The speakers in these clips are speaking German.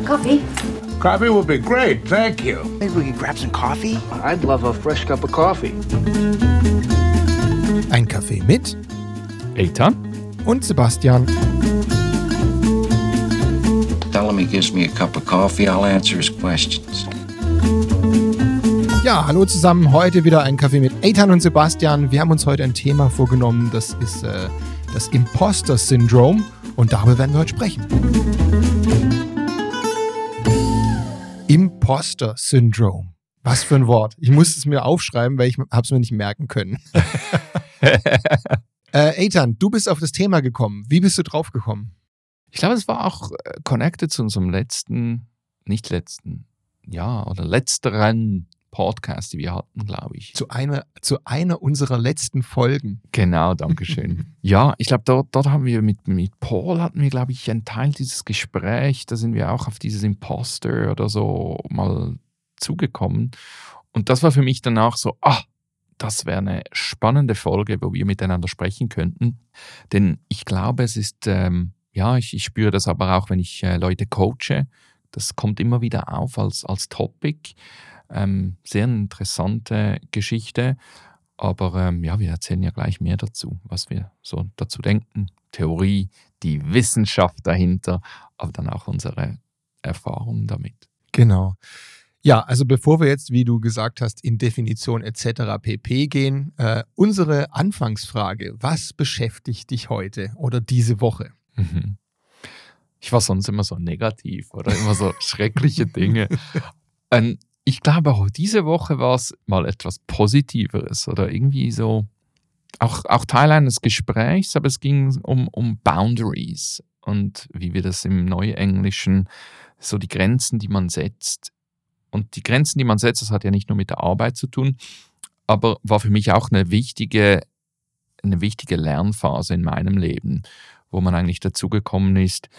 coffee? Coffee would be great, thank you. Maybe we could grab some coffee? I'd love a fresh cup of coffee. Ein Kaffee mit Eitan und Sebastian. Tell him he gives me a cup of coffee, I'll answer his questions. Ja, hallo zusammen. Heute wieder ein Kaffee mit Eitan und Sebastian. Wir haben uns heute ein Thema vorgenommen, das ist das Imposter-Syndrom und darüber werden wir heute sprechen. Imposter-Syndrom. Was für ein Wort. Ich musste es mir aufschreiben, weil ich habe es mir nicht merken können. Eitan, du bist auf das Thema gekommen. Wie bist du drauf gekommen? Ich glaube, es war auch connected zu unserem letzteren Podcast, die wir hatten, glaube ich. Zu einer unserer letzten Folgen. Genau, danke schön. Ja, ich glaube, dort haben wir mit Paul glaube ich, einen Teil dieses Gespräch, da sind wir auch auf dieses Imposter oder so mal zugekommen. Und das war für mich danach so, das wäre eine spannende Folge, wo wir miteinander sprechen könnten. Denn ich glaube, es ist, ich spüre das aber auch, wenn ich Leute coache. Das kommt immer wieder auf als Topic. Sehr interessante Geschichte. Aber wir erzählen ja gleich mehr dazu, was wir so dazu denken. Theorie, die Wissenschaft dahinter, aber dann auch unsere Erfahrungen damit. Genau. Ja, also bevor wir jetzt, wie du gesagt hast, in Definition etc. pp. Gehen, unsere Anfangsfrage, was beschäftigt dich heute oder diese Woche? Ich war sonst immer so negativ oder immer so schreckliche Dinge. Ich glaube, auch diese Woche war es mal etwas Positiveres oder irgendwie so, auch Teil eines Gesprächs, aber es ging um Boundaries und wie wir das im Neuenglischen, so die Grenzen, die man setzt. Und die Grenzen, die man setzt, das hat ja nicht nur mit der Arbeit zu tun, aber war für mich auch eine wichtige Lernphase in meinem Leben, wo man eigentlich dazugekommen ist,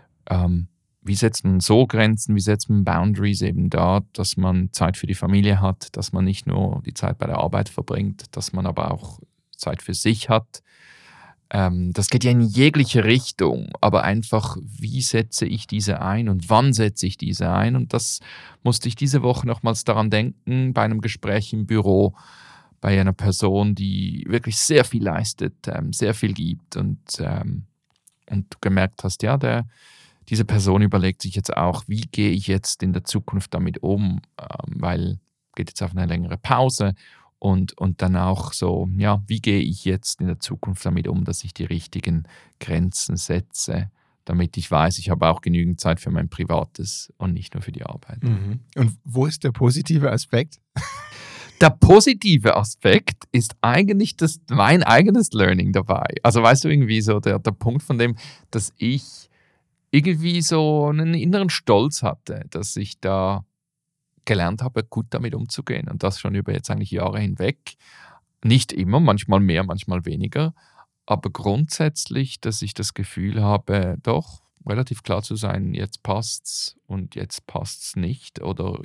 wie setzt man so Grenzen, wie setzt man Boundaries eben da, dass man Zeit für die Familie hat, dass man nicht nur die Zeit bei der Arbeit verbringt, dass man aber auch Zeit für sich hat. Das geht ja in jegliche Richtung, aber einfach, wie setze ich diese ein und wann setze ich diese ein? Und das musste ich diese Woche nochmals daran denken, bei einem Gespräch im Büro, bei einer Person, die wirklich sehr viel leistet, sehr viel gibt und du gemerkt hast, diese Person überlegt sich jetzt auch, wie gehe ich jetzt in der Zukunft damit um, weil geht jetzt auf eine längere Pause und dann auch so, wie gehe ich jetzt in der Zukunft damit um, dass ich die richtigen Grenzen setze, damit ich weiß, ich habe auch genügend Zeit für mein Privates und nicht nur für die Arbeit. Mhm. Und wo ist der positive Aspekt? Der positive Aspekt ist eigentlich mein eigenes Learning dabei. Also weißt du, irgendwie so der Punkt von dem, dass ich irgendwie so einen inneren Stolz hatte, dass ich da gelernt habe, gut damit umzugehen und das schon über jetzt eigentlich Jahre hinweg. Nicht immer, manchmal mehr, manchmal weniger, aber grundsätzlich, dass ich das Gefühl habe, doch relativ klar zu sein, jetzt passt's und jetzt passt's nicht oder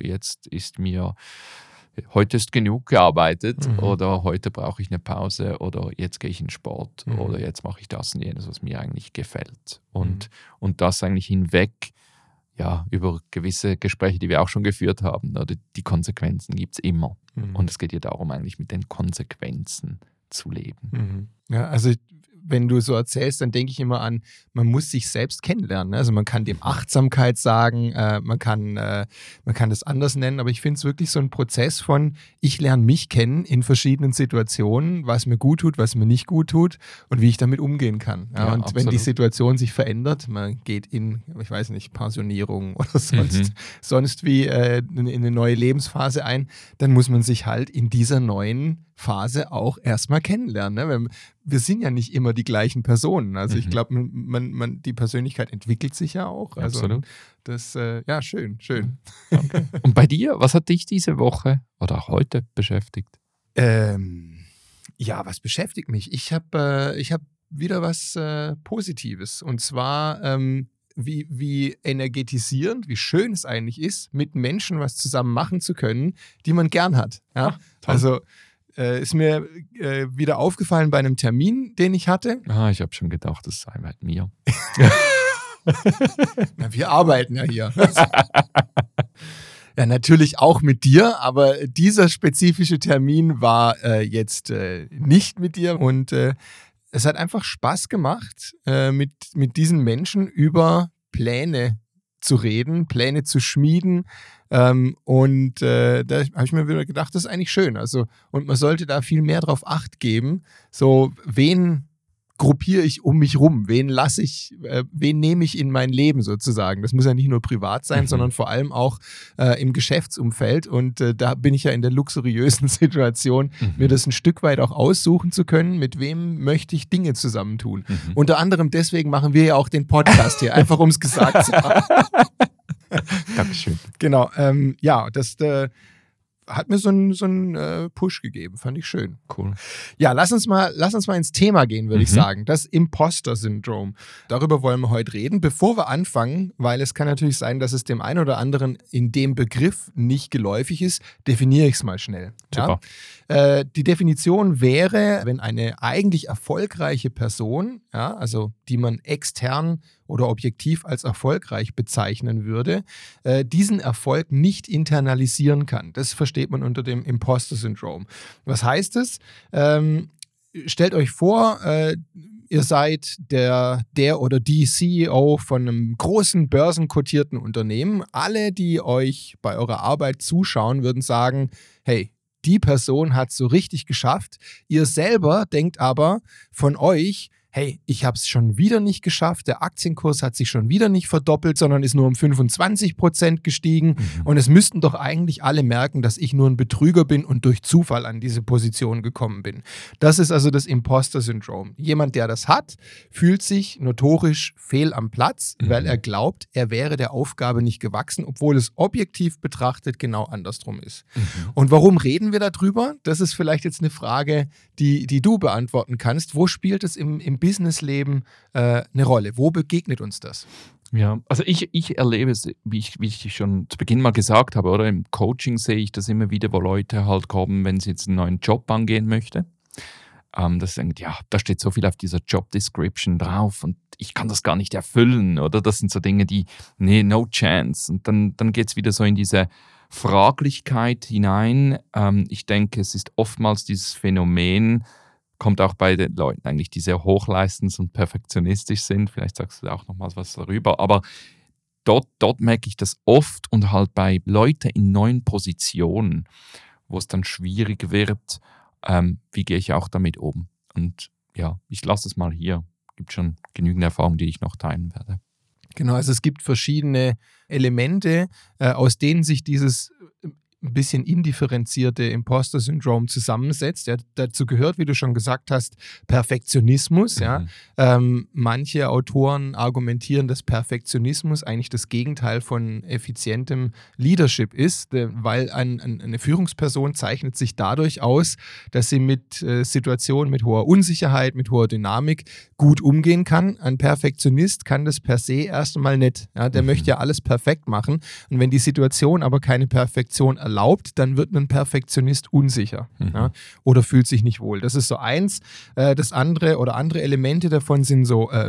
heute ist genug gearbeitet oder heute brauche ich eine Pause oder jetzt gehe ich in Sport oder jetzt mache ich das und jenes, was mir eigentlich gefällt. Und das eigentlich hinweg, über gewisse Gespräche, die wir auch schon geführt haben, oder die Konsequenzen gibt es immer. Und es geht ja darum, eigentlich mit den Konsequenzen zu leben. Ja, also wenn du so erzählst, dann denke ich immer an, man muss sich selbst kennenlernen. Also man kann dem Achtsamkeit sagen, man kann das anders nennen, aber ich finde es wirklich so ein Prozess von, ich lerne mich kennen in verschiedenen Situationen, was mir gut tut, was mir nicht gut tut und wie ich damit umgehen kann. Ja, und absolut. Wenn die Situation sich verändert, man geht in, ich weiß nicht, Pensionierung oder sonst wie in eine neue Lebensphase ein, dann muss man sich halt in dieser neuen Phase auch erstmal kennenlernen. Ne? Wir sind ja nicht immer die gleichen Personen. Also ich glaube, die Persönlichkeit entwickelt sich ja auch. Also absolut. Das, schön. Okay. Und bei dir, was hat dich diese Woche oder auch heute beschäftigt? Was beschäftigt mich? Ich hab wieder was Positives. Und zwar wie energetisierend, wie schön es eigentlich ist, mit Menschen was zusammen machen zu können, die man gern hat. Ja? Also ist mir wieder aufgefallen bei einem Termin, den ich hatte. Ich habe schon gedacht, das sei bei mir. Na, wir arbeiten ja hier. Ja, natürlich auch mit dir, aber dieser spezifische Termin war jetzt nicht mit dir und es hat einfach Spaß gemacht, mit diesen Menschen über Pläne zu reden, Pläne zu schmieden da habe ich mir wieder gedacht, das ist eigentlich schön. Also, und man sollte da viel mehr drauf Acht geben, so wen gruppiere ich um mich rum? Wen nehme ich in mein Leben sozusagen? Das muss ja nicht nur privat sein, sondern vor allem auch im Geschäftsumfeld. Und da bin ich ja in der luxuriösen Situation, mir das ein Stück weit auch aussuchen zu können, mit wem möchte ich Dinge zusammentun. Unter anderem deswegen machen wir ja auch den Podcast hier, einfach um es gesagt zu haben. Dankeschön. Genau, das hat mir so einen Push gegeben, fand ich schön. Cool. Ja, lass uns mal ins Thema gehen, würde ich sagen. Das Imposter-Syndrom. Darüber wollen wir heute reden. Bevor wir anfangen, weil es kann natürlich sein, dass es dem einen oder anderen in dem Begriff nicht geläufig ist, definiere ich es mal schnell. Super. Ja? Die Definition wäre, wenn eine eigentlich erfolgreiche Person, ja, also die man extern oder objektiv als erfolgreich bezeichnen würde, diesen Erfolg nicht internalisieren kann. Das versteht man unter dem Imposter-Syndrom. Was heißt es? Stellt euch vor, ihr seid der oder die CEO von einem großen börsenkotierten Unternehmen. Alle, die euch bei eurer Arbeit zuschauen, würden sagen, hey, die Person hat es so richtig geschafft. Ihr selber denkt aber von euch, hey, ich habe es schon wieder nicht geschafft, der Aktienkurs hat sich schon wieder nicht verdoppelt, sondern ist nur um 25% gestiegen und es müssten doch eigentlich alle merken, dass ich nur ein Betrüger bin und durch Zufall an diese Position gekommen bin. Das ist also das Imposter-Syndrom. Jemand, der das hat, fühlt sich notorisch fehl am Platz, weil er glaubt, er wäre der Aufgabe nicht gewachsen, obwohl es objektiv betrachtet genau andersrum ist. Und warum reden wir darüber? Das ist vielleicht jetzt eine Frage, die du beantworten kannst. Wo spielt es im Businessleben eine Rolle? Wo begegnet uns das? Ja, also ich erlebe es, wie ich schon zu Beginn mal gesagt habe, oder im Coaching sehe ich das immer wieder, wo Leute halt kommen, wenn sie jetzt einen neuen Job angehen möchten. Das ist ja, da steht so viel auf dieser Job Description drauf und ich kann das gar nicht erfüllen, oder? Das sind so Dinge, nee, no chance. Und dann geht es wieder so in diese Fraglichkeit hinein. Ich denke, es ist oftmals dieses Phänomen, kommt auch bei den Leuten eigentlich, die sehr hochleistend und perfektionistisch sind. Vielleicht sagst du auch nochmals was darüber. Aber dort merke ich das oft und halt bei Leuten in neuen Positionen, wo es dann schwierig wird, wie gehe ich auch damit um. Und ja, ich lasse es mal hier. Es gibt schon genügend Erfahrungen, die ich noch teilen werde. Genau, also es gibt verschiedene Elemente, aus denen sich dieses ein bisschen indifferenzierte Imposter-Syndrom zusammensetzt. Ja, dazu gehört, wie du schon gesagt hast, Perfektionismus. Ja. Manche Autoren argumentieren, dass Perfektionismus eigentlich das Gegenteil von effizientem Leadership ist, weil eine Führungsperson zeichnet sich dadurch aus, dass sie mit Situationen mit hoher Unsicherheit, mit hoher Dynamik gut umgehen kann. Ein Perfektionist kann das per se erst einmal nicht. Ja, der möchte ja alles perfekt machen. Und wenn die Situation aber keine Perfektion erlaubt, dann wird ein Perfektionist unsicher, ja, oder fühlt sich nicht wohl. Das ist so eins. Das andere oder andere Elemente davon sind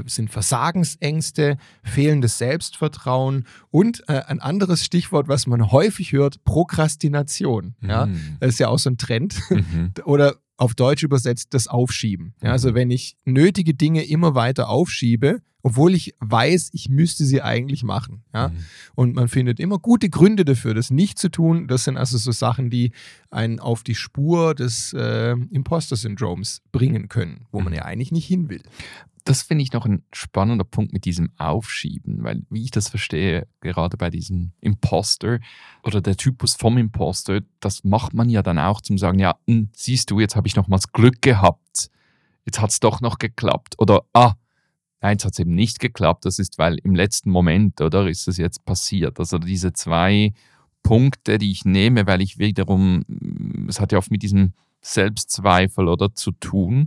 Versagensängste, fehlendes Selbstvertrauen und ein anderes Stichwort, was man häufig hört, Prokrastination. Ja. Das ist ja auch so ein Trend. Oder auf Deutsch übersetzt das Aufschieben. Ja, also wenn ich nötige Dinge immer weiter aufschiebe, obwohl ich weiß, ich müsste sie eigentlich machen. Ja? Und man findet immer gute Gründe dafür, das nicht zu tun. Das sind also so Sachen, die einen auf die Spur des Imposter-Syndroms bringen können, wo man ja eigentlich nicht hin will. Das finde ich noch ein spannender Punkt mit diesem Aufschieben, weil wie ich das verstehe, gerade bei diesem Imposter oder der Typus vom Imposter, das macht man ja dann auch zum sagen, ja, siehst du, jetzt habe ich nochmals Glück gehabt, jetzt hat es doch noch geklappt oder nein, es hat eben nicht geklappt, das ist, weil im letzten Moment, oder, ist es jetzt passiert. Also diese zwei Punkte, die ich nehme, weil ich wiederum, es hat ja oft mit diesem Selbstzweifel oder zu tun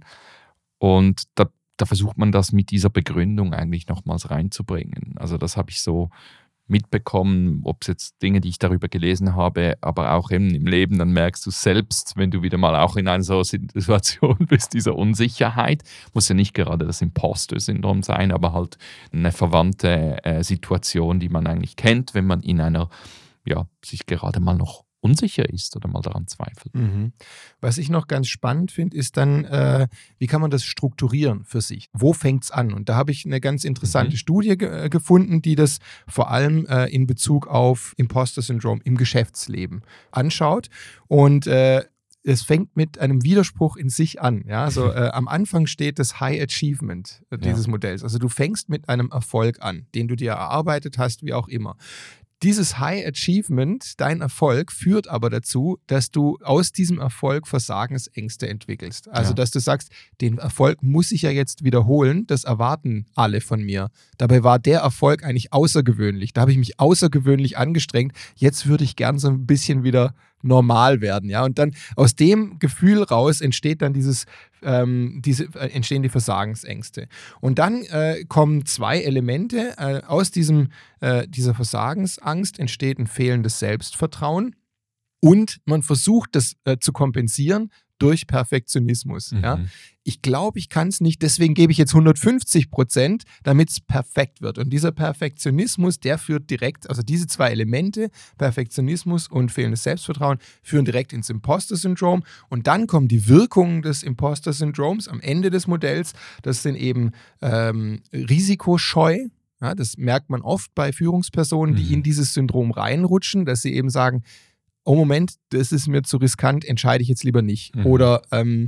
und da versucht man das mit dieser Begründung eigentlich nochmals reinzubringen. Also das habe ich so mitbekommen, ob es jetzt Dinge, die ich darüber gelesen habe, aber auch eben im Leben, dann merkst du selbst, wenn du wieder mal auch in einer so Situation bist, dieser Unsicherheit, muss ja nicht gerade das Imposter-Syndrom sein, aber halt eine verwandte Situation, die man eigentlich kennt, wenn man in einer, ja, sich gerade mal noch unsicher ist oder mal daran zweifelt. Mhm. Was ich noch ganz spannend finde, ist dann, wie kann man das strukturieren für sich? Wo fängt es an? Und da habe ich eine ganz interessante Studie gefunden, die das vor allem in Bezug auf Imposter-Syndrom im Geschäftsleben anschaut. Und es fängt mit einem Widerspruch in sich an. Ja? Also am Anfang steht das High Achievement dieses Modells. Also du fängst mit einem Erfolg an, den du dir erarbeitet hast, wie auch immer. Dieses High Achievement, dein Erfolg, führt aber dazu, dass du aus diesem Erfolg Versagensängste entwickelst. Also, dass du sagst, den Erfolg muss ich ja jetzt wiederholen, das erwarten alle von mir. Dabei war der Erfolg eigentlich außergewöhnlich. Da habe ich mich außergewöhnlich angestrengt. Jetzt würde ich gern so ein bisschen wieder normal werden. Ja? Und dann aus dem Gefühl raus entsteht dann entstehen die Versagensängste. Und dann kommen zwei Elemente. Aus dieser Versagensangst entsteht ein fehlendes Selbstvertrauen und man versucht, das zu kompensieren durch Perfektionismus. Ja? Ich glaube, ich kann es nicht, deswegen gebe ich jetzt 150%, damit es perfekt wird. Und dieser Perfektionismus, der führt direkt, also diese zwei Elemente, Perfektionismus und fehlendes Selbstvertrauen, führen direkt ins Imposter-Syndrom. Und dann kommen die Wirkungen des Imposter-Syndroms am Ende des Modells. Das sind eben Risikoscheu. Ja, das merkt man oft bei Führungspersonen, die in dieses Syndrom reinrutschen, dass sie eben sagen, oh Moment, das ist mir zu riskant, entscheide ich jetzt lieber nicht. Oder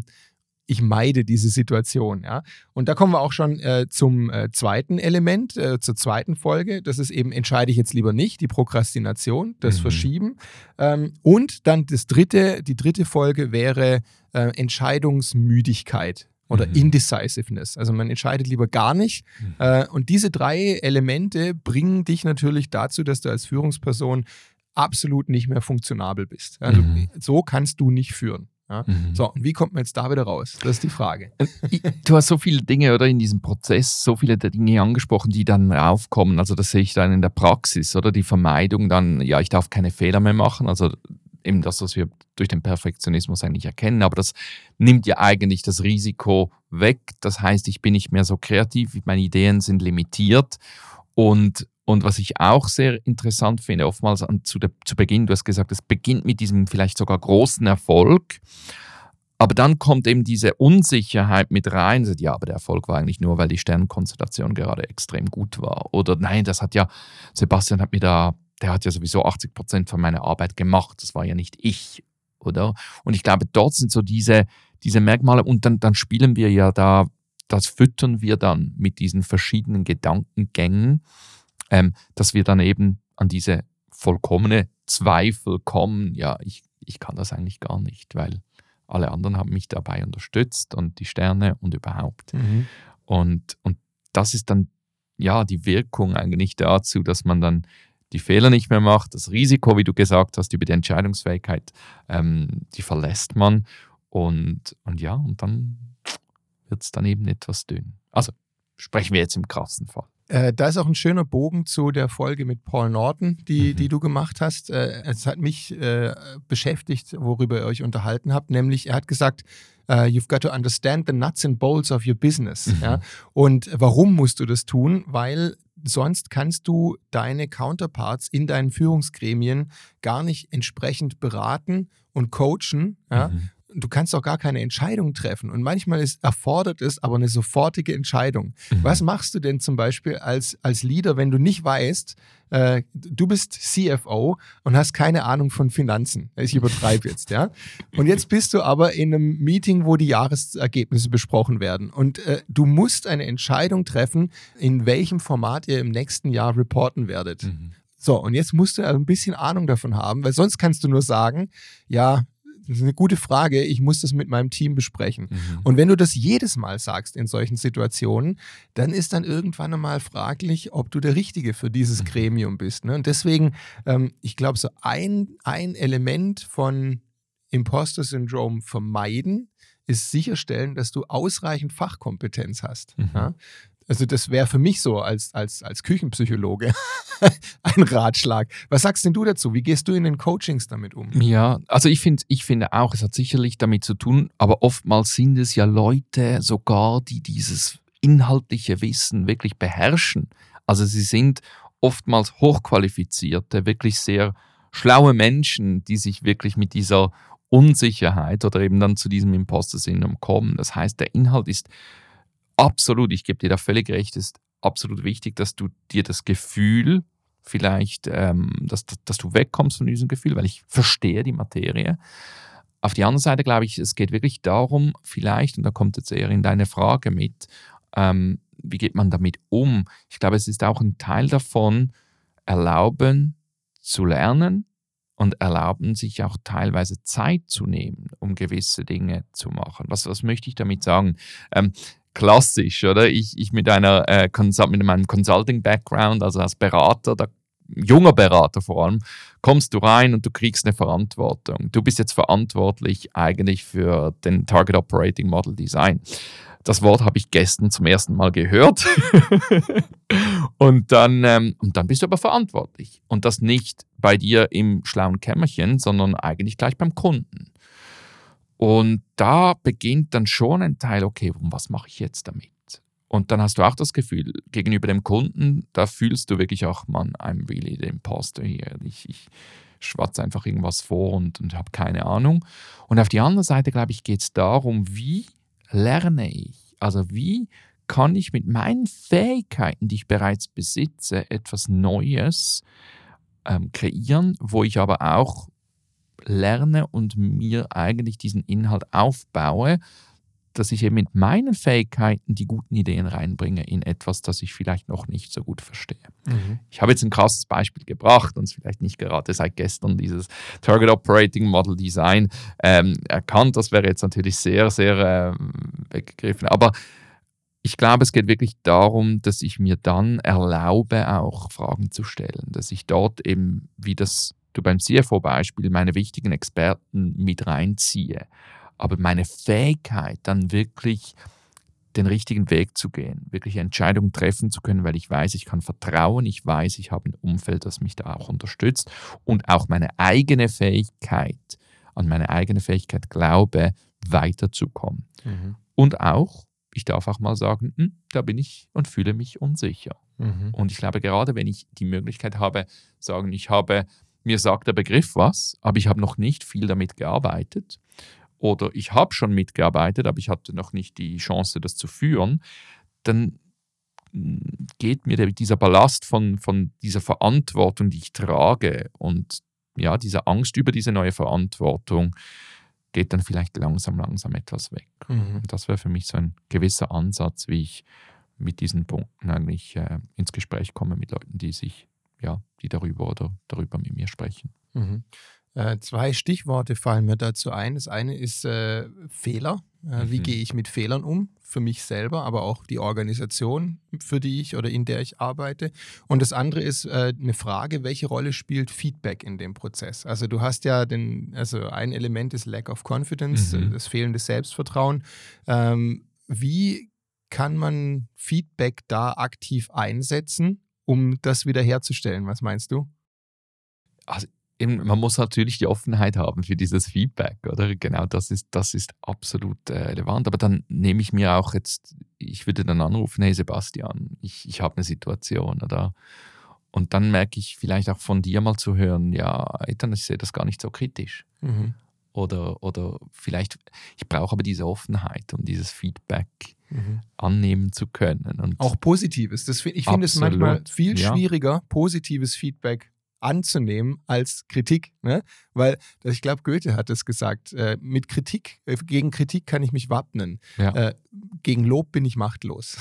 ich meide diese Situation. Ja? Und da kommen wir auch schon zum zweiten Element, zur zweiten Folge. Das ist eben, entscheide ich jetzt lieber nicht, die Prokrastination, das Verschieben. Und dann die dritte Folge wäre Entscheidungsmüdigkeit oder Indecisiveness. Also man entscheidet lieber gar nicht. Und diese drei Elemente bringen dich natürlich dazu, dass du als Führungsperson absolut nicht mehr funktionabel bist. Also so kannst du nicht führen. Ja? So, und wie kommt man jetzt da wieder raus? Das ist die Frage. Du hast so viele Dinge oder in diesem Prozess, so viele Dinge angesprochen, die dann aufkommen. Also das sehe ich dann in der Praxis, oder die Vermeidung dann, ja, ich darf keine Fehler mehr machen. Also eben das, was wir durch den Perfektionismus eigentlich erkennen, aber das nimmt ja eigentlich das Risiko weg. Das heißt, ich bin nicht mehr so kreativ, meine Ideen sind limitiert und was ich auch sehr interessant finde, oftmals zu Beginn, du hast gesagt, es beginnt mit diesem vielleicht sogar großen Erfolg, aber dann kommt eben diese Unsicherheit mit rein, sagt, ja, aber der Erfolg war eigentlich nur, weil die Sternenkonstellation gerade extrem gut war. Oder nein, Sebastian der hat ja sowieso 80% von meiner Arbeit gemacht, das war ja nicht ich, oder? Und ich glaube, dort sind so diese Merkmale und dann spielen wir ja da, das füttern wir dann mit diesen verschiedenen Gedankengängen, dass wir dann eben an diese vollkommene Zweifel kommen, ja, ich kann das eigentlich gar nicht, weil alle anderen haben mich dabei unterstützt und die Sterne und überhaupt. Und das ist dann ja die Wirkung eigentlich dazu, dass man dann die Fehler nicht mehr macht, das Risiko, wie du gesagt hast, über die Entscheidungsfähigkeit, die verlässt man und dann wird es dann eben etwas dünn. Also sprechen wir jetzt im krassen Fall. Da ist auch ein schöner Bogen zu der Folge mit Paul Norton, die du gemacht hast. Es hat mich beschäftigt, worüber ihr euch unterhalten habt, nämlich er hat gesagt, you've got to understand the nuts and bolts of your business. Ja? Und warum musst du das tun? Weil sonst kannst du deine Counterparts in deinen Führungsgremien gar nicht entsprechend beraten und coachen. Ja? Du kannst auch gar keine Entscheidung treffen. Und manchmal erfordert es aber eine sofortige Entscheidung. Was machst du denn zum Beispiel als Leader, wenn du nicht weißt, du bist CFO und hast keine Ahnung von Finanzen. Ich übertreibe jetzt, ja. Und jetzt bist du aber in einem Meeting, wo die Jahresergebnisse besprochen werden. Und du musst eine Entscheidung treffen, in welchem Format ihr im nächsten Jahr reporten werdet. So, und jetzt musst du ein bisschen Ahnung davon haben, weil sonst kannst du nur sagen, ja, das ist eine gute Frage, ich muss das mit meinem Team besprechen. Und wenn du das jedes Mal sagst in solchen Situationen, dann ist dann irgendwann einmal fraglich, ob du der Richtige für dieses Gremium bist. Ne? Und deswegen, ich glaube, so ein Element von Imposter-Syndrom vermeiden, ist sicherstellen, dass du ausreichend Fachkompetenz hast. Ja? Also das wäre für mich so als Küchenpsychologe ein Ratschlag. Was sagst denn du dazu? Wie gehst du in den Coachings damit um? Ja, also ich finde auch, es hat sicherlich damit zu tun, aber oftmals sind es ja Leute sogar, die dieses inhaltliche Wissen wirklich beherrschen. Also sie sind oftmals hochqualifizierte, wirklich sehr schlaue Menschen, die sich wirklich mit dieser Unsicherheit oder eben dann zu diesem Imposter-Syndrom kommen. Das heißt, der Inhalt ist absolut, ich gebe dir da völlig recht, ist absolut wichtig, dass du dir das Gefühl vielleicht, dass du wegkommst von diesem Gefühl, weil ich verstehe die Materie. Auf die andere Seite glaube ich, es geht wirklich darum, vielleicht, und da kommt jetzt eher in deine Frage mit, wie geht man damit um? Ich glaube, es ist auch ein Teil davon, erlauben zu lernen und erlauben sich auch teilweise Zeit zu nehmen, um gewisse Dinge zu machen. Was möchte ich damit sagen? Klassisch, oder? Ich mit meinem Consulting-Background, also als Berater, junger Berater vor allem, kommst du rein und du kriegst eine Verantwortung. Du bist jetzt verantwortlich eigentlich für den Target Operating Model Design. Das Wort habe ich gestern zum ersten Mal gehört. und dann bist du aber verantwortlich. Und das nicht bei dir im schlauen Kämmerchen, sondern eigentlich gleich beim Kunden. Und da beginnt dann schon ein Teil, okay, was mache ich jetzt damit? Und dann hast du auch das Gefühl, gegenüber dem Kunden, da fühlst du wirklich auch, man, I'm really the imposter hier. Ich schwatze einfach irgendwas vor und habe keine Ahnung. Und auf die andere Seite, glaube ich, geht es darum, wie lerne ich? Also wie kann ich mit meinen Fähigkeiten, die ich bereits besitze, etwas Neues kreieren, wo ich aber auch lerne und mir eigentlich diesen Inhalt aufbaue, dass ich eben mit meinen Fähigkeiten die guten Ideen reinbringe in etwas, das ich vielleicht noch nicht so gut verstehe. Mhm. Ich habe jetzt ein krasses Beispiel gebracht und es vielleicht nicht gerade seit gestern dieses Target Operating Model Design erkannt. Das wäre jetzt natürlich sehr, sehr weggegriffen. Aber ich glaube, es geht wirklich darum, dass ich mir dann erlaube, auch Fragen zu stellen. Dass ich dort eben, wie das du beim CFO-Beispiel, meine wichtigen Experten mit reinziehe. Aber meine Fähigkeit, dann wirklich den richtigen Weg zu gehen, wirklich Entscheidungen treffen zu können, weil ich weiß, ich kann vertrauen, ich weiß, ich habe ein Umfeld, das mich da auch unterstützt und auch meine eigene Fähigkeit, an meine eigene Fähigkeit glaube, weiterzukommen. Mhm. Und auch, ich darf auch mal sagen, da bin ich und fühle mich unsicher. Mhm. Und ich glaube, gerade wenn ich die Möglichkeit habe, sagen, mir sagt der Begriff was, aber ich habe noch nicht viel damit gearbeitet. Oder ich habe schon mitgearbeitet, aber ich hatte noch nicht die Chance, das zu führen, dann geht mir dieser Ballast von dieser Verantwortung, die ich trage und ja, diese Angst über diese neue Verantwortung, geht dann vielleicht langsam etwas weg. Mhm. Das wäre für mich so ein gewisser Ansatz, wie ich mit diesen Punkten eigentlich ins Gespräch komme mit Leuten, die darüber mit mir sprechen. Mhm. 2 Stichworte fallen mir dazu ein. Das eine ist Fehler. Wie gehe ich mit Fehlern um? Für mich selber, aber auch die Organisation, für die ich oder in der ich arbeite. Und das andere ist eine Frage, welche Rolle spielt Feedback in dem Prozess? Also du hast ja ein Element ist Lack of Confidence, das fehlende Selbstvertrauen. Wie kann man Feedback da aktiv einsetzen, um das wiederherzustellen? Was meinst du? Also man muss natürlich die Offenheit haben für dieses Feedback, oder? Genau, das ist absolut relevant. Aber dann nehme ich mir auch ich würde dann anrufen, hey Sebastian, ich habe eine Situation, oder? Und dann merke ich vielleicht auch von dir mal zu hören, ja, Ethan, ich sehe das gar nicht so kritisch. Mhm. Oder vielleicht, ich brauche aber diese Offenheit, um dieses Feedback annehmen zu können. Und auch Positives. Ich finde es manchmal viel schwieriger, positives Feedback anzunehmen als Kritik, ne? Weil ich glaube, Goethe hat es gesagt, gegen Kritik kann ich mich wappnen, gegen Lob bin ich machtlos.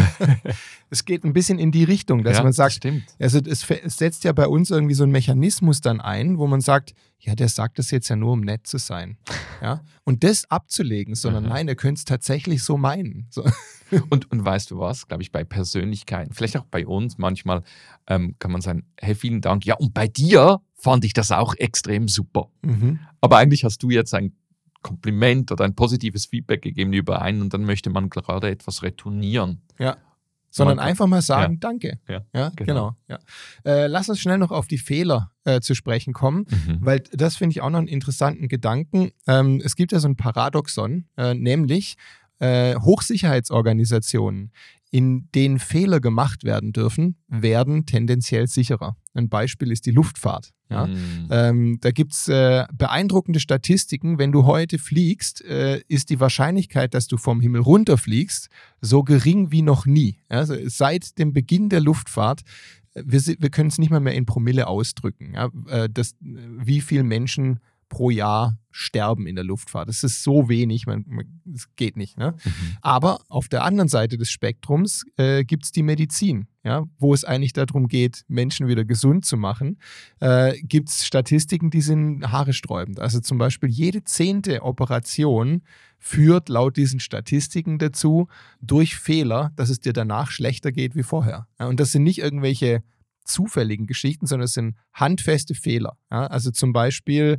Es geht ein bisschen in die Richtung, dass man sagt, also es setzt ja bei uns irgendwie so ein Mechanismus dann ein, wo man sagt, ja, der sagt das jetzt ja nur, um nett zu sein. Ja? Und das abzulegen, sondern nein, der könnte es tatsächlich so meinen. So. Und weißt du was, glaube ich, bei Persönlichkeiten, vielleicht auch bei uns manchmal, kann man sagen, hey, vielen Dank. Ja, und bei dir fand ich das auch extrem super. Mhm. Aber eigentlich hast du jetzt ein Kompliment oder ein positives Feedback gegeben über einen und dann möchte man gerade etwas retournieren. Ja. sondern einfach mal sagen, Ja. danke. Ja, Ja, genau. genau. Ja. Lass uns schnell noch auf die Fehler zu sprechen kommen, weil das finde ich auch noch einen interessanten Gedanken. Es gibt ja so ein Paradoxon, nämlich Hochsicherheitsorganisationen, in denen Fehler gemacht werden dürfen, werden tendenziell sicherer. Ein Beispiel ist die Luftfahrt. Ja? Da gibt es beeindruckende Statistiken. Wenn du heute fliegst, ist die Wahrscheinlichkeit, dass du vom Himmel runterfliegst, so gering wie noch nie. Also seit dem Beginn der Luftfahrt, wir können es nicht mal mehr in Promille ausdrücken, ja? Wie viele Menschen pro Jahr sterben in der Luftfahrt. Das ist so wenig, es geht nicht. Ne? Aber auf der anderen Seite des Spektrums gibt es die Medizin, ja, wo es eigentlich darum geht, Menschen wieder gesund zu machen. Gibt es Statistiken, die sind haaresträubend. Also zum Beispiel jede 10. Operation führt laut diesen Statistiken dazu, durch Fehler, dass es dir danach schlechter geht wie vorher. Ja, und das sind nicht irgendwelche zufälligen Geschichten, sondern es sind handfeste Fehler. Ja? Also zum Beispiel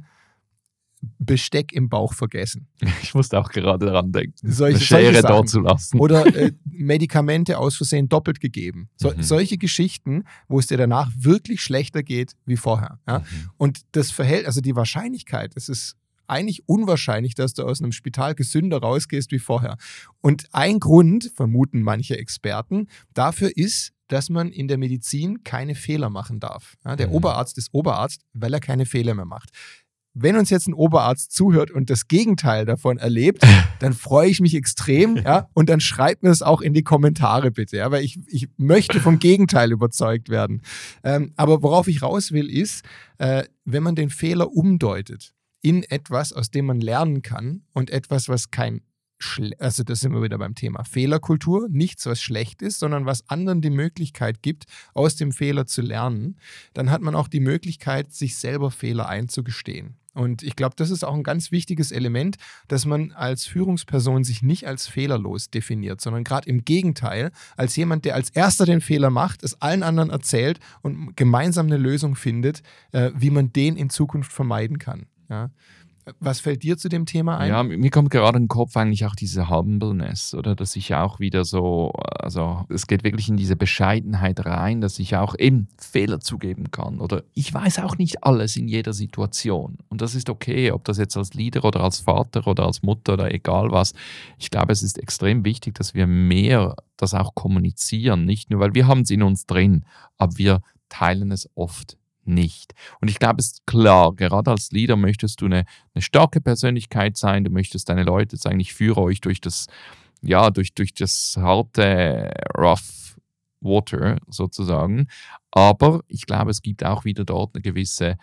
Besteck im Bauch vergessen. Ich musste auch gerade daran denken, Solche eine Schere Sachen. dort zu lassen. Oder Medikamente aus Versehen doppelt gegeben. Solche Geschichten, wo es dir danach wirklich schlechter geht wie vorher. Ja? Und das verhält, also die Wahrscheinlichkeit, es ist eigentlich unwahrscheinlich, dass du aus einem Spital gesünder rausgehst wie vorher. Und ein Grund, vermuten manche Experten, dafür ist, dass man in der Medizin keine Fehler machen darf. Ja, der Oberarzt ist Oberarzt, weil er keine Fehler mehr macht. Wenn uns jetzt ein Oberarzt zuhört und das Gegenteil davon erlebt, dann freue ich mich extrem, ja, und dann schreibt mir das auch in die Kommentare bitte, ja, weil ich möchte vom Gegenteil überzeugt werden. Aber worauf ich raus will, ist, wenn man den Fehler umdeutet in etwas, aus dem man lernen kann und etwas, was also das sind wir wieder beim Thema Fehlerkultur, nichts, was schlecht ist, sondern was anderen die Möglichkeit gibt, aus dem Fehler zu lernen, dann hat man auch die Möglichkeit, sich selber Fehler einzugestehen. Und ich glaube, das ist auch ein ganz wichtiges Element, dass man als Führungsperson sich nicht als fehlerlos definiert, sondern gerade im Gegenteil, als jemand, der als erster den Fehler macht, es allen anderen erzählt und gemeinsam eine Lösung findet, wie man den in Zukunft vermeiden kann. Ja. Was fällt dir zu dem Thema ein? Ja, mir kommt gerade in den Kopf eigentlich auch diese Humbleness, oder dass ich auch wieder so, also es geht wirklich in diese Bescheidenheit rein, dass ich auch eben Fehler zugeben kann oder ich weiß auch nicht alles in jeder Situation und das ist okay, ob das jetzt als Leader oder als Vater oder als Mutter oder egal was. Ich glaube, es ist extrem wichtig, dass wir mehr das auch kommunizieren, nicht nur, weil wir haben es in uns drin, aber wir teilen es oft nicht. Und ich glaube, es ist klar, gerade als Leader möchtest du eine starke Persönlichkeit sein, du möchtest deine Leute sagen, ich führe euch durch das, ja, durch das harte, rough water sozusagen. Aber ich glaube, es gibt auch wieder dort eine gewisse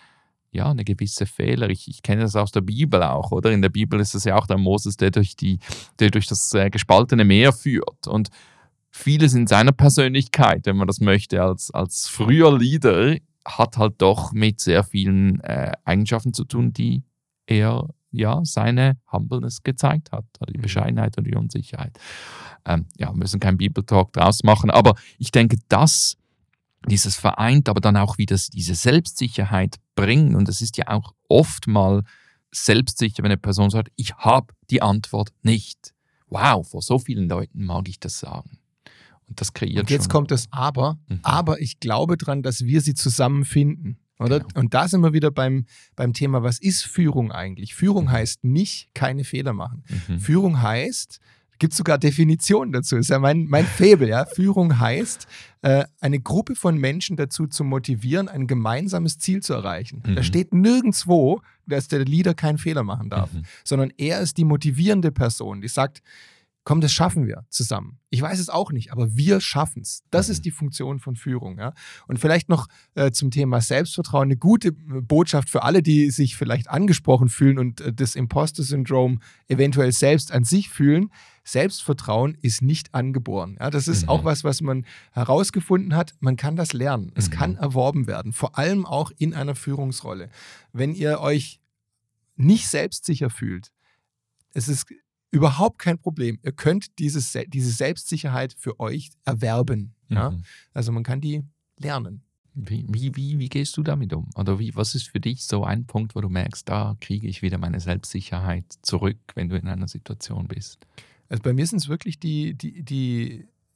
Fehler. Ich kenne das aus der Bibel auch, oder? In der Bibel ist es ja auch der Moses, der durch das gespaltene Meer führt. Und vieles in seiner Persönlichkeit, wenn man das möchte, als früher Leader, hat halt doch mit sehr vielen Eigenschaften zu tun, die er seine Humbleness gezeigt hat, die Bescheidenheit und die Unsicherheit. Wir müssen keinen Bibeltalk draus machen, aber ich denke, dass dieses vereint, aber dann auch wieder diese Selbstsicherheit bringen und es ist ja auch oft mal selbstsicher, wenn eine Person sagt, ich habe die Antwort nicht. Wow, vor so vielen Leuten mag ich das sagen. Und das kreiert und jetzt schon. Kommt das Aber. Aber ich glaube daran, dass wir sie zusammenfinden. Oder? Genau. Und da sind wir wieder beim Thema, was ist Führung eigentlich? Führung heißt nicht, keine Fehler machen. Führung heißt, gibt es sogar Definitionen dazu, ist ja mein Faible. Ja? Führung heißt, eine Gruppe von Menschen dazu zu motivieren, ein gemeinsames Ziel zu erreichen. Da steht nirgendwo, dass der Leader keinen Fehler machen darf, sondern er ist die motivierende Person, die sagt, komm, das schaffen wir zusammen. Ich weiß es auch nicht, aber wir schaffen es. Das ist die Funktion von Führung. Ja? Und vielleicht noch zum Thema Selbstvertrauen eine gute Botschaft für alle, die sich vielleicht angesprochen fühlen und das Imposter-Syndrom eventuell selbst an sich fühlen. Selbstvertrauen ist nicht angeboren. Ja? Das ist auch was man herausgefunden hat. Man kann das lernen. Es kann erworben werden, vor allem auch in einer Führungsrolle. Wenn ihr euch nicht selbstsicher fühlt, es ist überhaupt kein Problem. Ihr könnt diese Selbstsicherheit für euch erwerben. Ja? Also man kann die lernen. Wie gehst du damit um? Oder was ist für dich so ein Punkt, wo du merkst, da kriege ich wieder meine Selbstsicherheit zurück, wenn du in einer Situation bist? Also bei mir sind es wirklich die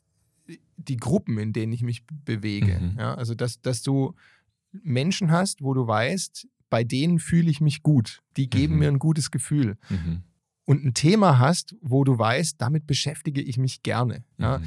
die Gruppen, in denen ich mich bewege. Ja? Also, dass du Menschen hast, wo du weißt, bei denen fühle ich mich gut. Die geben mir ein gutes Gefühl. Und ein Thema hast, wo du weißt, damit beschäftige ich mich gerne. Ja?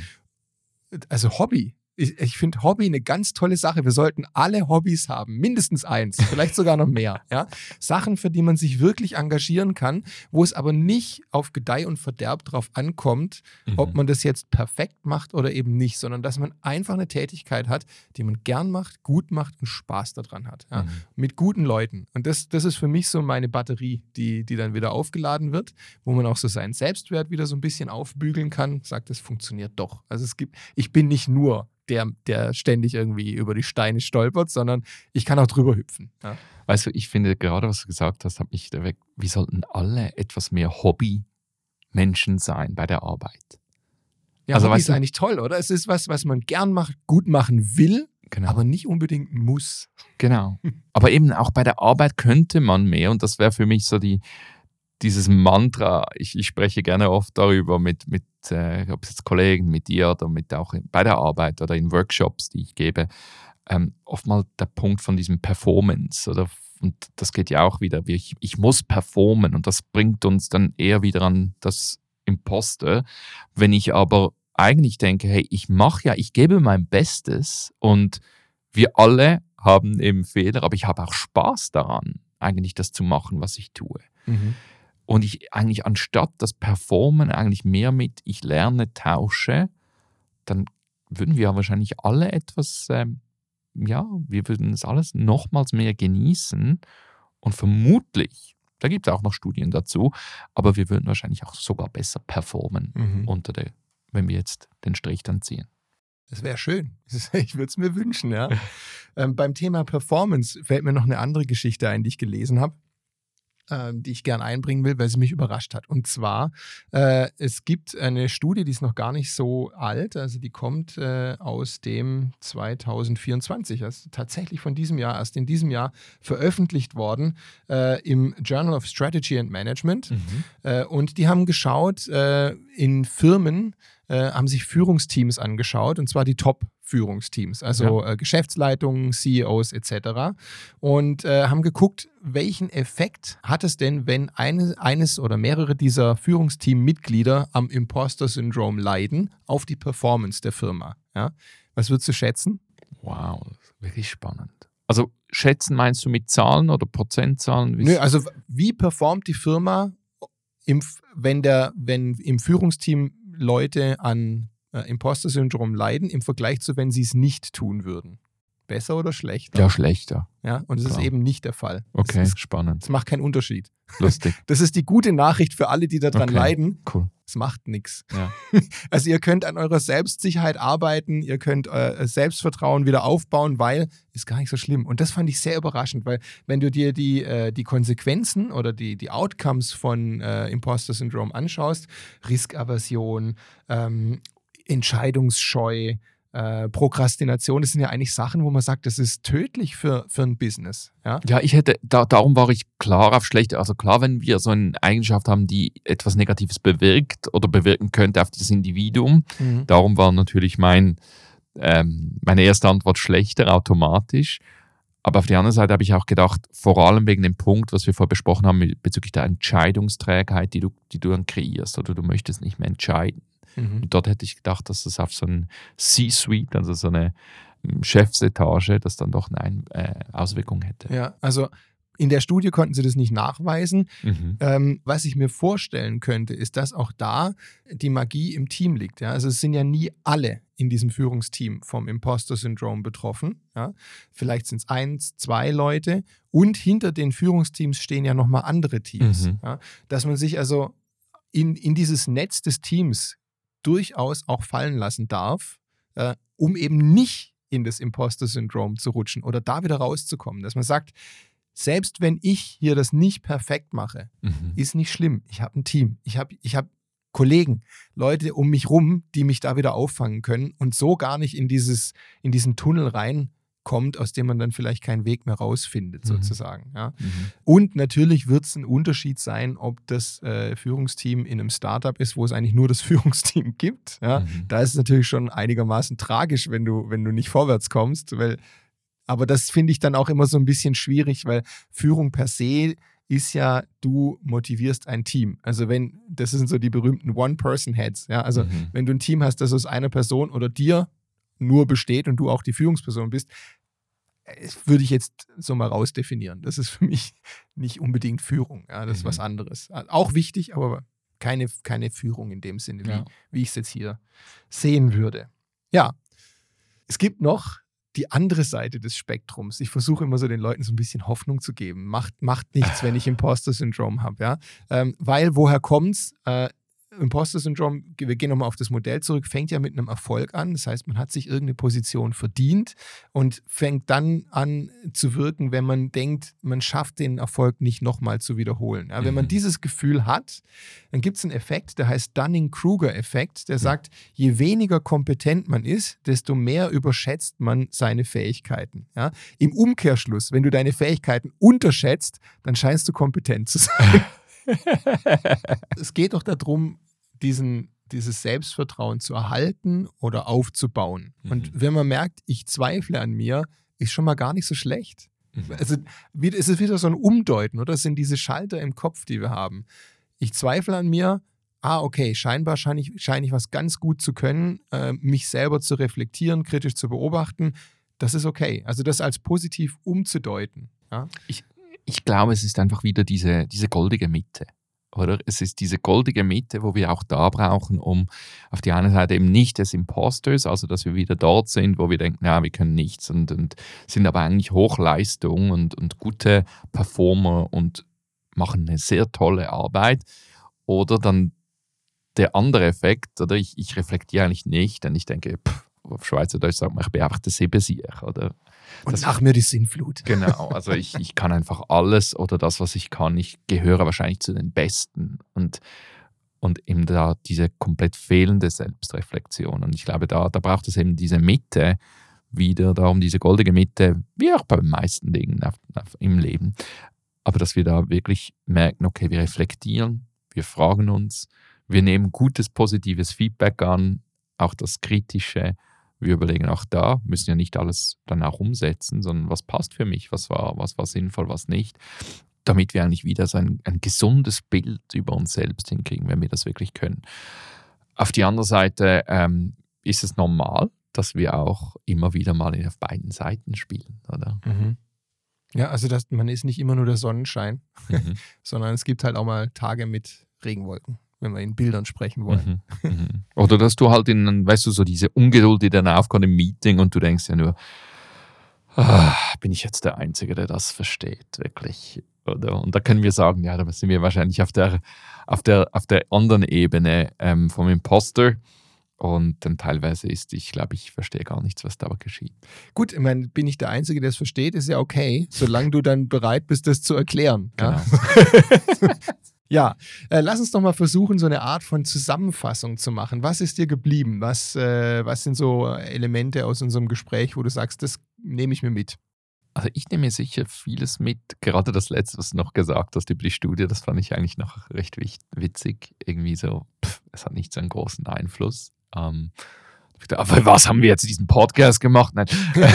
Also Hobby. Ich finde Hobby eine ganz tolle Sache. Wir sollten alle Hobbys haben, mindestens eins, vielleicht sogar noch mehr. Ja? Sachen, für die man sich wirklich engagieren kann, wo es aber nicht auf Gedeih und Verderb drauf ankommt, ob man das jetzt perfekt macht oder eben nicht, sondern dass man einfach eine Tätigkeit hat, die man gern macht, gut macht und Spaß daran hat. Ja? Mit guten Leuten. Und das ist für mich so meine Batterie, die dann wieder aufgeladen wird, wo man auch so seinen Selbstwert wieder so ein bisschen aufbügeln kann, sagt, es funktioniert doch. Also ich bin nicht nur der ständig irgendwie über die Steine stolpert, sondern ich kann auch drüber hüpfen. Ja. Weißt du, ich finde gerade, was du gesagt hast, hat mich wir sollten alle etwas mehr Hobby-Menschen sein bei der Arbeit. Ja, also, Hobby ist eigentlich toll, oder? Es ist was man gern macht, gut machen will, genau, aber nicht unbedingt muss. Genau. Aber eben auch bei der Arbeit könnte man mehr, und das wäre für mich so dieses Mantra. Ich spreche gerne oft darüber mit ob es jetzt Kollegen, mit dir oder mit auch bei der Arbeit oder in Workshops, die ich gebe, oftmals der Punkt von diesem Performance, oder? Und das geht ja auch wieder, ich muss performen, und das bringt uns dann eher wieder an das Imposter. Wenn ich aber eigentlich denke, hey, ich gebe mein Bestes, und wir alle haben eben Fehler, aber ich habe auch Spaß daran, eigentlich das zu machen, was ich tue. Und ich eigentlich anstatt das Performen eigentlich mehr mit ich lerne, tausche, dann würden wir wahrscheinlich alle etwas, wir würden es alles nochmals mehr genießen, und vermutlich, da gibt es auch noch Studien dazu, aber wir würden wahrscheinlich auch sogar besser performen, wenn wir jetzt den Strich dann ziehen. Das wäre schön. Ich würde es mir wünschen, ja. Beim Thema Performance fällt mir noch eine andere Geschichte ein, die ich gelesen habe, die ich gern einbringen will, weil sie mich überrascht hat. Und zwar, es gibt eine Studie, die ist noch gar nicht so alt, also die kommt aus dem 2024, also tatsächlich von diesem Jahr, erst in diesem Jahr veröffentlicht worden, im Journal of Strategy and Management. Und die haben geschaut, in Firmen haben sich Führungsteams angeschaut, und zwar die Top-Führungsteams, also Geschäftsleitungen, CEOs etc. Und haben geguckt, welchen Effekt hat es denn, wenn eines oder mehrere dieser Führungsteammitglieder am Imposter-Syndrom leiden, auf die Performance der Firma. Ja? Was würdest du schätzen? Wow, das ist wirklich spannend. Also schätzen meinst du mit Zahlen oder Prozentzahlen? Nö, also wie performt die Firma, wenn im Führungsteam Leute an Imposter-Syndrom leiden, im Vergleich zu, wenn sie es nicht tun würden? Besser oder schlechter? Ja, schlechter. Ja, und das ist eben nicht der Fall. Okay, spannend. Es macht keinen Unterschied. Lustig. Das ist die gute Nachricht für alle, die daran leiden. Cool. Es macht nichts. Ja. Also ihr könnt an eurer Selbstsicherheit arbeiten, ihr könnt euer Selbstvertrauen wieder aufbauen, weil ist gar nicht so schlimm. Und das fand ich sehr überraschend, weil wenn du dir die Konsequenzen oder die Outcomes von Imposter-Syndrom anschaust, Riskaversion, Entscheidungsscheu, Prokrastination, das sind ja eigentlich Sachen, wo man sagt, das ist tödlich für ein Business. Ja, darum war ich klar auf schlechte, also klar, wenn wir so eine Eigenschaft haben, die etwas Negatives bewirkt oder bewirken könnte auf das Individuum, darum war natürlich meine erste Antwort schlechter, automatisch. Aber auf der anderen Seite habe ich auch gedacht, vor allem wegen dem Punkt, was wir vorher besprochen haben, bezüglich der Entscheidungsträgheit, die du dann kreierst, oder du möchtest nicht mehr entscheiden. Und dort hätte ich gedacht, dass das auf so ein C-Suite, also so eine Chefsetage, das dann doch eine Auswirkung hätte. Ja, also in der Studie konnten sie das nicht nachweisen. Was ich mir vorstellen könnte, ist, dass auch da die Magie im Team liegt. Ja? Also es sind ja nie alle in diesem Führungsteam vom Imposter-Syndrom betroffen. Ja? Vielleicht sind es 1, 2 Leute, und hinter den Führungsteams stehen ja nochmal andere Teams. Ja? Dass man sich also in dieses Netz des Teams durchaus auch fallen lassen darf, um eben nicht in das Imposter-Syndrom zu rutschen oder da wieder rauszukommen. Dass man sagt, selbst wenn ich hier das nicht perfekt mache, ist nicht schlimm. Ich habe ein Team, ich hab Kollegen, Leute um mich rum, die mich da wieder auffangen können und so gar nicht in diesen Tunnel reinkommen kommt, aus dem man dann vielleicht keinen Weg mehr rausfindet, sozusagen. Ja. Und natürlich wird es ein Unterschied sein, ob das Führungsteam in einem Startup ist, wo es eigentlich nur das Führungsteam gibt. Ja. Da ist es natürlich schon einigermaßen tragisch, wenn du nicht vorwärts kommst, aber das finde ich dann auch immer so ein bisschen schwierig, weil Führung per se ist ja, du motivierst ein Team. Also das sind so die berühmten One-Person-Heads. Ja? Also wenn du ein Team hast, das aus einer Person oder dir nur besteht und du auch die Führungsperson bist, würde ich jetzt so mal rausdefinieren. Das ist für mich nicht unbedingt Führung. Ja? Das ist was anderes. Auch wichtig, aber keine Führung in dem Sinne, wie ich es jetzt hier sehen würde. Ja, es gibt noch die andere Seite des Spektrums. Ich versuche immer so den Leuten so ein bisschen Hoffnung zu geben. Macht nichts, wenn ich Imposter-Syndrom habe. Ja? Weil, woher kommt's? Imposter-Syndrom, wir gehen nochmal auf das Modell zurück, fängt ja mit einem Erfolg an. Das heißt, man hat sich irgendeine Position verdient und fängt dann an zu wirken, wenn man denkt, man schafft den Erfolg nicht nochmal zu wiederholen. Ja, wenn man dieses Gefühl hat, dann gibt es einen Effekt, der heißt Dunning-Kruger-Effekt, der sagt, je weniger kompetent man ist, desto mehr überschätzt man seine Fähigkeiten. Ja? Im Umkehrschluss, wenn du deine Fähigkeiten unterschätzt, dann scheinst du kompetent zu sein. Es geht doch darum, dieses Selbstvertrauen zu erhalten oder aufzubauen. Und wenn man merkt, ich zweifle an mir, ist schon mal gar nicht so schlecht. Also es ist wieder so ein Umdeuten, oder? Das sind diese Schalter im Kopf, die wir haben. Ich zweifle an mir, okay, scheinbar scheine ich was ganz gut zu können, mich selber zu reflektieren, kritisch zu beobachten. Das ist okay. Also das als positiv umzudeuten. Ja? Ich glaube, es ist einfach wieder diese goldige Mitte. Oder? Es ist diese goldige Mitte, wo wir auch da brauchen, um auf die eine Seite eben nicht des Imposters, also dass wir wieder dort sind, wo wir denken, wir können nichts und sind aber eigentlich Hochleistung und gute Performer und machen eine sehr tolle Arbeit. Oder dann der andere Effekt, oder ich reflektiere eigentlich nicht, denn ich denke, auf Schweizerdeutsch sagt man, ich bin einfach der Siebensieg, oder? Und nach mir die Sinnflut. Genau, also ich kann einfach alles oder das, was ich kann. Ich gehöre wahrscheinlich zu den Besten und eben da diese komplett fehlende Selbstreflexion. Und ich glaube, da braucht es eben diese Mitte wieder, darum diese goldige Mitte, wie auch bei den meisten Dingen im Leben. Aber dass wir da wirklich merken, okay, wir reflektieren, wir fragen uns, wir nehmen gutes, positives Feedback an, auch das Kritische. Wir überlegen auch da, müssen ja nicht alles dann auch umsetzen, sondern was passt für mich, was war sinnvoll, was nicht, damit wir eigentlich wieder so ein gesundes Bild über uns selbst hinkriegen, wenn wir das wirklich können. Auf die andere Seite ist es normal, dass wir auch immer wieder mal auf beiden Seiten spielen, oder? Ja, also man ist nicht immer nur der Sonnenschein, sondern es gibt halt auch mal Tage mit Regenwolken, wenn wir in Bildern sprechen wollen. Oder dass du halt so diese Ungeduld, die dann aufkommt im Meeting und du denkst ja nur, bin ich jetzt der Einzige, der das versteht, wirklich? Oder? Und da können wir sagen, ja, da sind wir wahrscheinlich auf der anderen Ebene vom Imposter. Und dann teilweise ich glaube, ich verstehe gar nichts, was da geschieht. Gut, ich meine, bin ich der Einzige, der es versteht, ist ja okay, solange du dann bereit bist, das zu erklären. Genau. Ja, lass uns doch mal versuchen, so eine Art von Zusammenfassung zu machen. Was ist dir geblieben? Was sind so Elemente aus unserem Gespräch, wo du sagst, das nehme ich mir mit? Also ich nehme mir sicher vieles mit. Gerade das Letzte, was du noch gesagt hast über die Studie, das fand ich eigentlich noch recht witzig. Irgendwie so, es hat nicht so einen großen Einfluss. Aber was haben wir jetzt in diesem Podcast gemacht? Nein.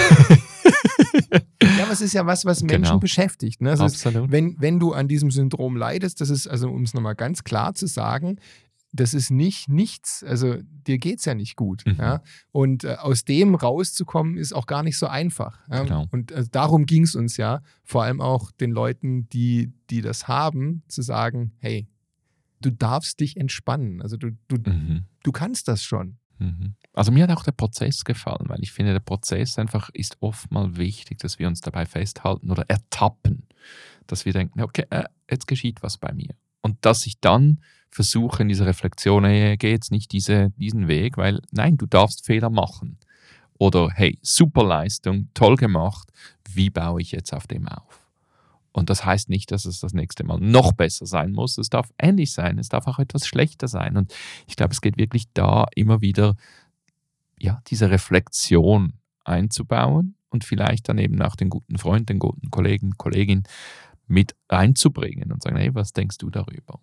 Ja, aber es ist ja was Menschen beschäftigt. Ne? Also absolut. Wenn du an diesem Syndrom leidest, das ist, also um es nochmal ganz klar zu sagen, das ist nichts, also dir geht es ja nicht gut. Ja? Und aus dem rauszukommen, ist auch gar nicht so einfach. Ja? Genau. Und darum ging es uns ja, vor allem auch den Leuten, die das haben, zu sagen, hey, du darfst dich entspannen. Also du kannst das schon. Also mir hat auch der Prozess gefallen, weil ich finde, der Prozess einfach ist oft mal wichtig, dass wir uns dabei festhalten oder ertappen, dass wir denken, okay, jetzt geschieht was bei mir. Und dass ich dann versuche in dieser Reflexion, hey, geh jetzt nicht diesen Weg, weil nein, du darfst Fehler machen. Oder hey, super Leistung, toll gemacht, wie baue ich jetzt auf dem auf? Und das heißt nicht, dass es das nächste Mal noch besser sein muss. Es darf ähnlich sein, es darf auch etwas schlechter sein. Und ich glaube, es geht wirklich da immer wieder, ja, diese Reflexion einzubauen und vielleicht dann eben auch den guten Freund, den guten Kollegen, Kollegin mit einzubringen und sagen, hey, was denkst du darüber?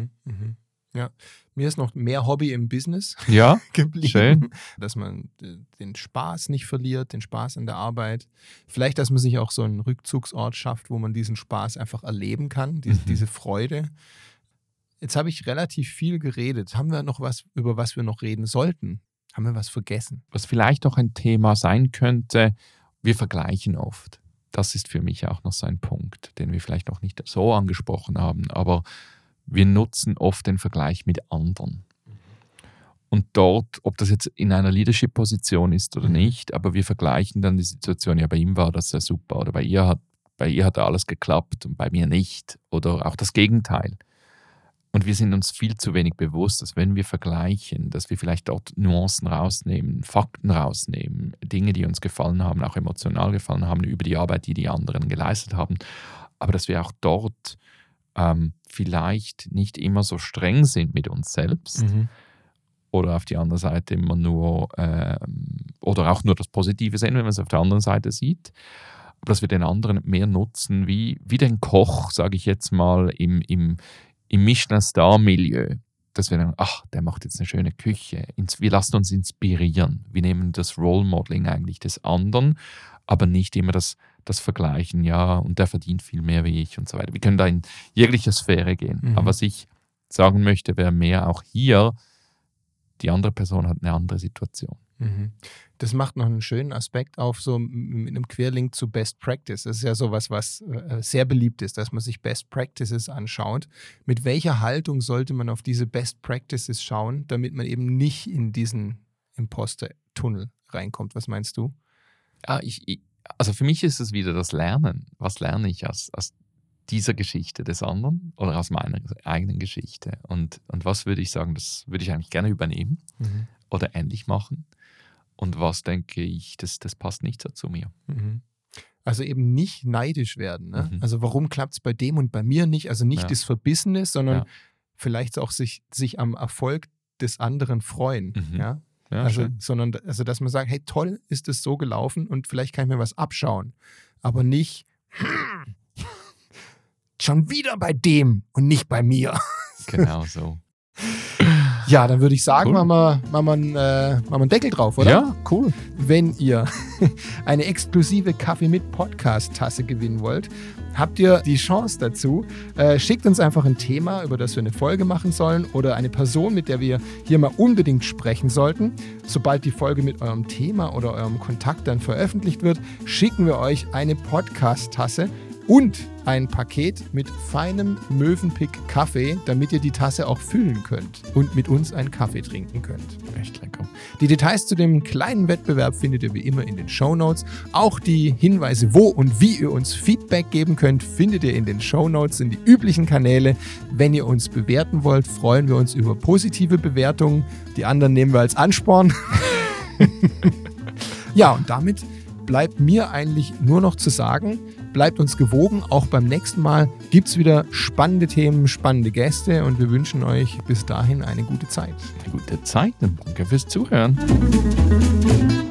Ja, mir ist noch mehr Hobby im Business Ja, geblieben. schön. Dass man den Spaß nicht verliert, den Spaß an der Arbeit. Vielleicht, dass man sich auch so einen Rückzugsort schafft, wo man diesen Spaß einfach erleben kann, diese Freude. Jetzt habe ich relativ viel geredet. Haben wir noch was, über was wir noch reden sollten? Haben wir was vergessen? Was vielleicht noch ein Thema sein könnte, wir vergleichen oft. Das ist für mich auch noch so ein Punkt, den wir vielleicht noch nicht so angesprochen haben, aber wir nutzen oft den Vergleich mit anderen. Und dort, ob das jetzt in einer Leadership-Position ist oder nicht, aber wir vergleichen dann die Situation, ja, bei ihm war das ja super oder bei ihr hat alles geklappt und bei mir nicht oder auch das Gegenteil. Und wir sind uns viel zu wenig bewusst, dass wenn wir vergleichen, dass wir vielleicht dort Nuancen rausnehmen, Fakten rausnehmen, Dinge, die uns gefallen haben, auch emotional gefallen haben, über die Arbeit, die die anderen geleistet haben, aber dass wir auch dort vielleicht nicht immer so streng sind mit uns selbst oder auf die andere Seite immer nur oder auch nur das Positive sehen, wenn man es auf der anderen Seite sieht, aber dass wir den anderen mehr nutzen, wie den Koch, sage ich jetzt mal, im Michelin-Star-Milieu, dass wir dann, der macht jetzt eine schöne Küche. Wir lassen uns inspirieren. Wir nehmen das Role-Modeling eigentlich des anderen, aber nicht immer das Vergleichen, ja, und der verdient viel mehr wie ich und so weiter. Wir können da in jegliche Sphäre gehen. Aber was ich sagen möchte, wäre mehr auch hier, die andere Person hat eine andere Situation. Das macht noch einen schönen Aspekt auf, so mit einem Querlink zu Best Practice. Das ist ja sowas, was sehr beliebt ist, dass man sich Best Practices anschaut. Mit welcher Haltung sollte man auf diese Best Practices schauen, damit man eben nicht in diesen Imposter-Tunnel reinkommt? Was meinst du? Also für mich ist es wieder das Lernen. Was lerne ich aus dieser Geschichte des anderen oder aus meiner eigenen Geschichte? Und was würde ich sagen, das würde ich eigentlich gerne übernehmen oder ähnlich machen? Und was denke ich, das passt nicht so zu mir. Also eben nicht neidisch werden. Ne? Also warum klappt es bei dem und bei mir nicht? Also nicht das Verbissene, sondern vielleicht auch sich am Erfolg des anderen freuen. Ja? Ja, also dass man sagt, hey, toll ist es so gelaufen und vielleicht kann ich mir was abschauen. Aber nicht schon wieder bei dem und nicht bei mir. Genau so. Ja, dann würde ich sagen, Cool. machen wir einen Deckel drauf, oder? Ja, cool. Wenn ihr eine exklusive Kaffee mit Podcast-Tasse gewinnen wollt, habt ihr die Chance dazu. Schickt uns einfach ein Thema, über das wir eine Folge machen sollen oder eine Person, mit der wir hier mal unbedingt sprechen sollten. Sobald die Folge mit eurem Thema oder eurem Kontakt dann veröffentlicht wird, schicken wir euch eine Podcast-Tasse und ein Paket mit feinem Mövenpick-Kaffee, damit ihr die Tasse auch füllen könnt und mit uns einen Kaffee trinken könnt. Echt lecker. Die Details zu dem kleinen Wettbewerb findet ihr wie immer in den Shownotes. Auch die Hinweise, wo und wie ihr uns Feedback geben könnt, findet ihr in den Shownotes, in die üblichen Kanäle. Wenn ihr uns bewerten wollt, freuen wir uns über positive Bewertungen. Die anderen nehmen wir als Ansporn. Ja, und damit bleibt mir eigentlich nur noch zu sagen, bleibt uns gewogen. Auch beim nächsten Mal gibt es wieder spannende Themen, spannende Gäste und wir wünschen euch bis dahin eine gute Zeit. Eine gute Zeit. Danke fürs Zuhören.